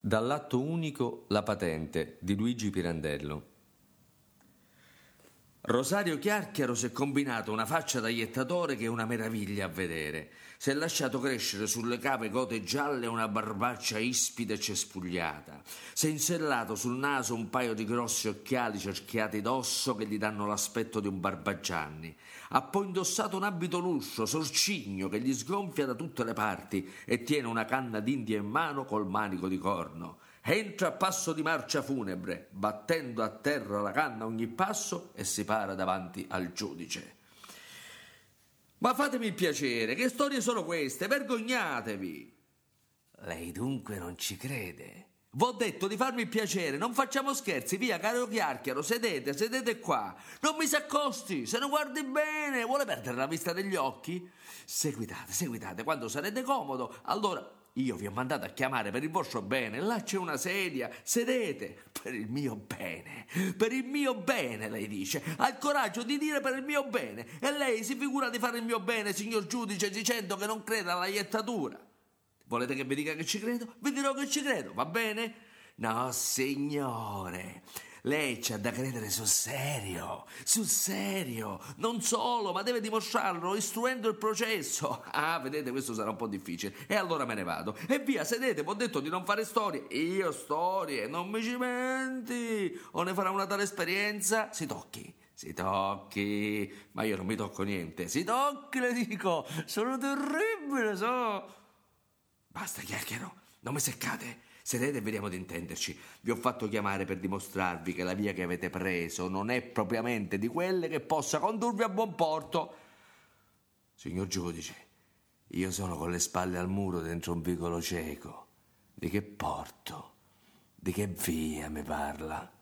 Dall'atto unico La patente di Luigi Pirandello. Rosario Chiarchiaro si è combinato una faccia da iettatore che è una meraviglia a vedere. Si è lasciato crescere sulle cave gote gialle una barbaccia ispida e cespugliata. Si è insellato sul naso un paio di grossi occhiali cerchiati d'osso che gli danno l'aspetto di un Barbagianni. Ha poi indossato un abito luscio, sorcigno, che gli sgonfia da tutte le parti e tiene una canna d'India in mano col manico di corno. Entra a passo di marcia funebre, battendo a terra la canna ogni passo e si para davanti al giudice. Ma fatemi il piacere, che storie sono queste? Vergognatevi! Lei dunque non ci crede? V'ho detto di farmi il piacere, non facciamo scherzi, via, caro Chiarchiaro, sedete qua. Non mi s'accosti, se non guardi bene, vuole perdere la vista degli occhi? Seguitate, quando sarete comodo, allora io vi ho mandato a chiamare per il vostro bene, là c'è una sedia, sedete, per il mio bene, lei dice, ha il coraggio di dire per il mio bene, e lei si figura di fare il mio bene, signor giudice, dicendo che non crede alla iettatura. Volete che vi dica che ci credo? Vi dirò che ci credo, va bene? No, signore, lei c'ha da credere sul serio, non solo, ma deve dimostrarlo istruendo il processo. Ah, vedete, questo sarà un po' difficile, e allora me ne vado. E via, sedete, v'ho detto di non fare storie. Io storie, non mi cimenti, o ne farà una tale esperienza? Si tocchi, ma io non mi tocco niente, si tocchi, le dico, sono terribile, so. Basta, Chiarchiaro, non mi seccate. Sedete e vediamo di intenderci. Vi ho fatto chiamare per dimostrarvi che la via che avete preso non è propriamente di quelle che possa condurvi a buon porto. Signor giudice, io sono con le spalle al muro dentro un vicolo cieco. Di che porto? Di che via mi parla?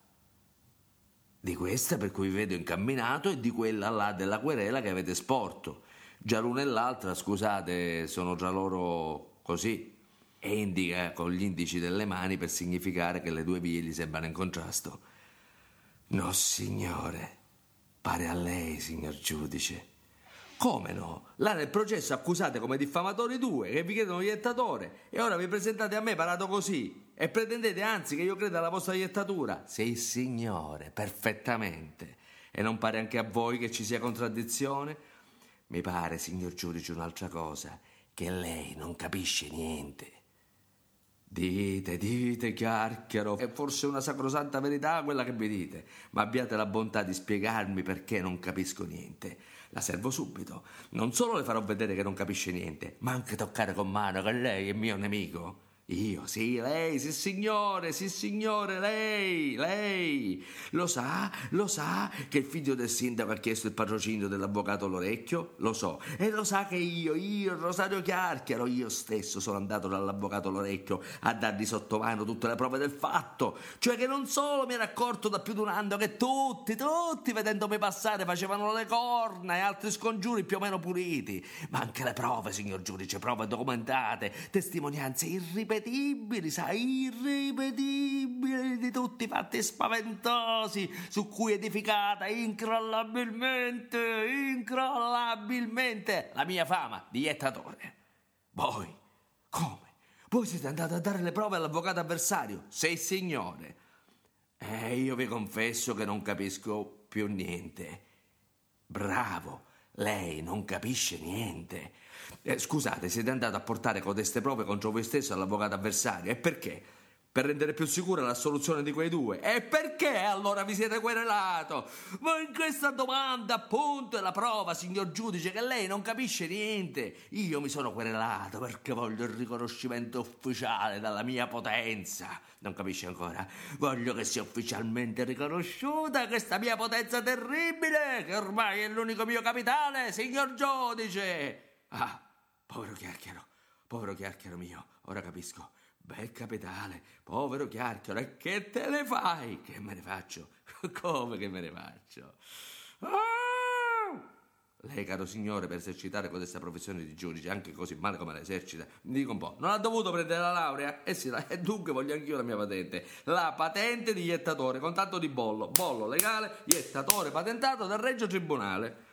Di questa per cui vi vedo incamminato e di quella là della querela che avete sporto. Già l'una e l'altra, scusate, sono tra loro così, e indica con gli indici delle mani per significare che le due vie gli sembrano in contrasto. No, signore, pare a lei, signor giudice. Come no? Là nel processo accusate come diffamatori due che vi chiedono iettatore e ora vi presentate a me parato così e pretendete anzi che io creda alla vostra iettatura? Sì, signore, perfettamente. E non pare anche a voi che ci sia contraddizione? Mi pare, signor giudice, un'altra cosa, che lei non capisce niente. Dite, Chiarchiaro, è forse una sacrosanta verità quella che vi dite, ma abbiate la bontà di spiegarmi perché non capisco niente. La servo subito. Non solo le farò vedere che non capisce niente, ma anche toccare con mano che lei è mio nemico. Io? Sì, lei, sì signore, lei. Lo sa che il figlio del sindaco ha chiesto il patrocinio dell'avvocato Lorecchio? Lo so. E lo sa che io, Rosario Chiarchiaro, io stesso sono andato dall'avvocato Lorecchio a dargli sotto mano tutte le prove del fatto. Cioè che non solo mi ero accorto da più di un anno che tutti, vedendomi passare, facevano le corna e altri scongiuri più o meno puliti, ma anche le prove, signor giudice, prove documentate, testimonianze irripetibili, irripetibili di tutti i fatti spaventosi su cui è edificata incrollabilmente la mia fama di iettatore. Voi, come? Voi siete andati a dare le prove all'avvocato avversario? Sì, signore. Io vi confesso che non capisco più niente. Bravo, lei non capisce niente. Scusate, siete andato a portare codeste prove contro voi stesso all'avvocato avversario. E perché? Per rendere più sicura l'assoluzione di quei due. E perché allora vi siete querelato? Ma in questa domanda appunto è la prova, signor giudice, che lei non capisce niente. Io mi sono querelato perché voglio il riconoscimento ufficiale dalla mia potenza. Non capisce ancora? Voglio che sia ufficialmente riconosciuta questa mia potenza terribile, che ormai è l'unico mio capitale, signor giudice. Ah, povero Chiarchiaro mio, ora capisco. Bel capitale, povero Chiarchiaro, e che te ne fai? Che me ne faccio? Come che me ne faccio? Ah! Lei, caro signore, per esercitare questa professione di giudice, anche così male come la esercita, mi dico un po', non ha dovuto prendere la laurea? Sì, e dunque voglio anch'io la mia patente, la patente di iettatore, con tanto di bollo legale, iettatore patentato dal Regio Tribunale.